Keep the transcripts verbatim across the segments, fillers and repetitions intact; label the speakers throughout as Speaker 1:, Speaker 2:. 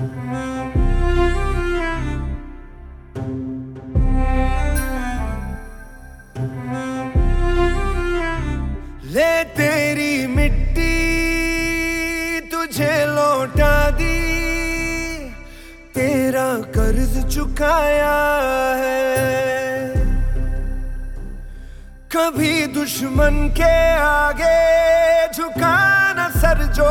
Speaker 1: ले तेरी मिट्टी तुझे लौटा दी, तेरा कर्ज चुकाया है। कभी दुश्मन के आगे झुका न सर जो,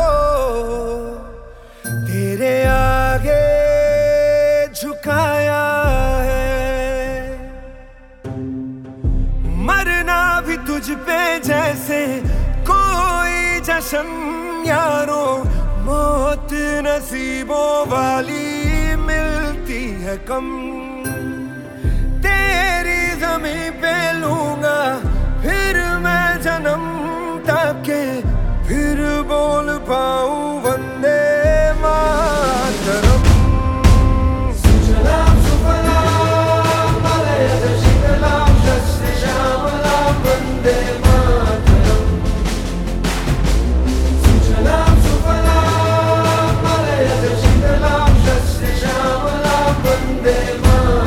Speaker 1: तेरे आगे झुकाया है। मरना भी तुझ पे जैसे कोई जश्न यारो, मौत नसीबों वाली मिलती है कम। तेरी ज़मीं पे लूंगा फिर मैं जन्म, ताकि फिर बोल पाऊं वंदे मातरम। सुजलाम सुफलाम मलयज शीतलाम शस्य श्यामलाम वंदे मातरम। सुजलाम सुफलाम मलयज शीतलाम शस्य श्यामलाम वंदे मातरम।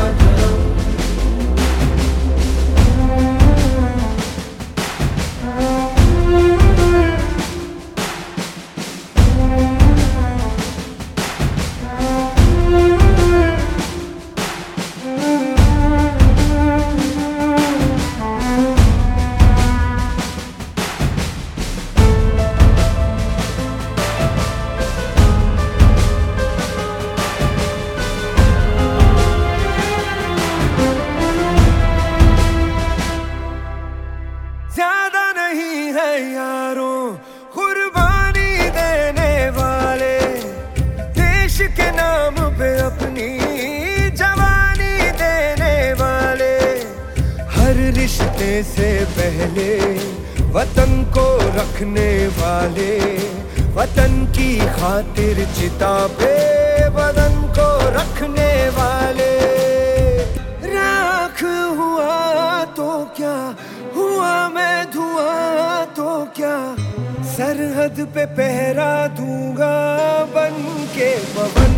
Speaker 1: ज्यादा नहीं है यारों कुर्बानी देने वाले, देश के नाम पे अपनी जवानी देने वाले। हर रिश्ते से पहले वतन को रखने वाले, वतन की खातिर चिता पे बदन को रखने वाले। राख हुआ तो क्या हुआ, मैं धुआं तो क्या, सरहद पे पहरा दूंगा बन के पवन।